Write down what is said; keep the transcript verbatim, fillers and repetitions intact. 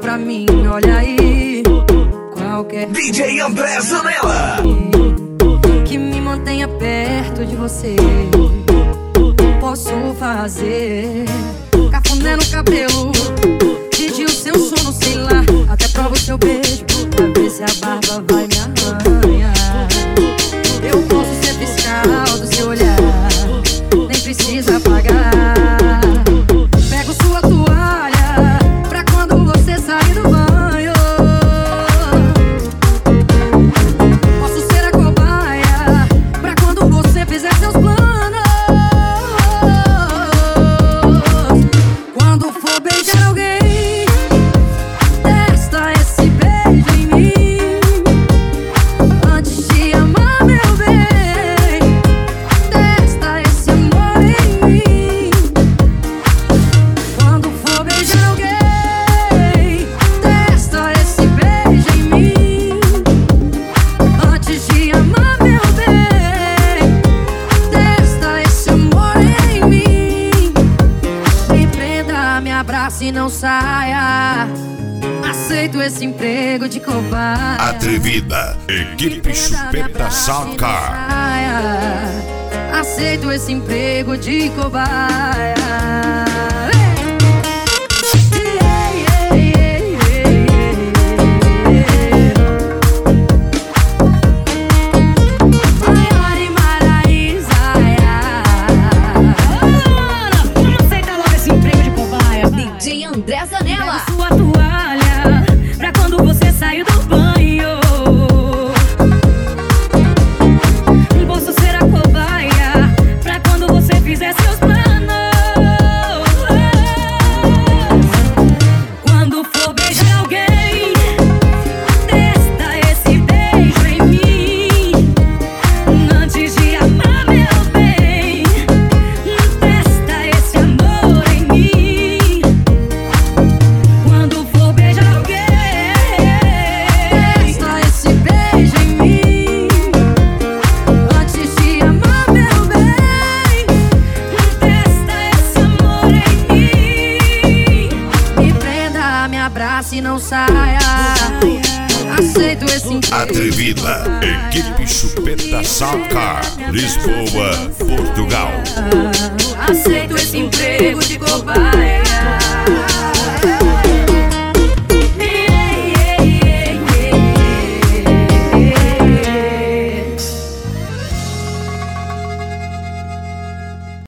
pra mim, olha aí. Qualquer D J André Zanella que me mantenha perto de você, posso fazer. Cafuné no cabelo, pedir o seu sono, sei lá. Até provo o seu beijo, pra ver se a barba vai me arranhar. Eu posso ser fiscal do seu olhar, nem precisa pagar. Pego sua toalha pra quando você sair do banho. Posso ser a cobaia pra quando você fizer seus planos. Quando for beijar alguém, testa esse beijo em mim. Antes de amar, meu bem, testa esse amor em mim. Quando for beijar alguém, testa esse beijo em mim. Antes de amar, meu bem, testa esse amor em mim. Me prenda, me abrace e não saia. Aceito esse emprego de cobaia. Atrevida, equipe Chupeta Soundcar. Aceito esse emprego de cobaia. Maior Maraísaia. Vamos aceitar logo esse emprego de cobaia. D J André Zanella. Pego sua toalha pra quando você sair do banho. Posso ser a cobaia pra quando você fizer seus planos. Quando for beijar alguém, testa esse beijo em mim. Antes de amar, meu bem, testa esse amor em mim. Quando for beijar alguém, testa esse beijo em mim. Antes de amar, meu bem, testa esse amor em mim. Me prenda, me abrace e não saia. Aceito esse emprego. Atrevida, equipe Chupeta Soundcar, Lisboa, Portugal. Aceito esse emprego de cobaia.